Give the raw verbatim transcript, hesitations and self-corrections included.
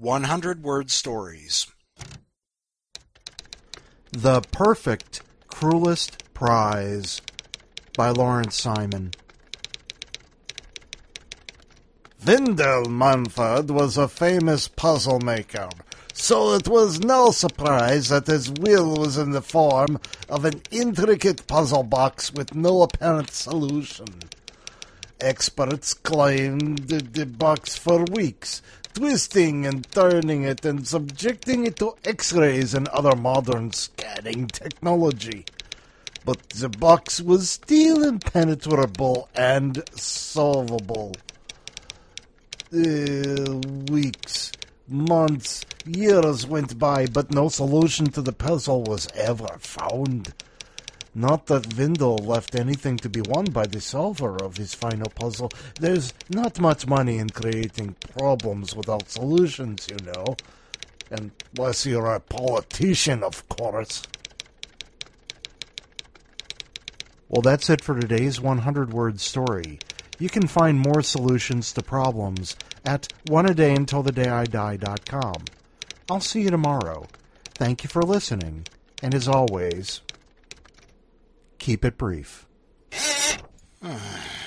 one hundred word stories. The Perfect Cruelest Prize by Lawrence Simon. Vindel Mumford was a famous puzzle maker, so it was no surprise that his will was in the form of an intricate puzzle box with no apparent solution. Experts claimed the box for weeks, twisting and turning it and subjecting it to X-rays and other modern scanning technology. But the box was still impenetrable and solvable. Uh, weeks, months, years went by, but no solution to the puzzle was ever found. Not that Vindel left anything to be won by the solver of his final puzzle. There's not much money in creating problems without solutions, you know. Unless you're a politician, of course. Well, that's it for today's one hundred word story. You can find more solutions to problems at one a day until the day I die dot com. I'll see you tomorrow. Thank you for listening, and as always, keep it brief.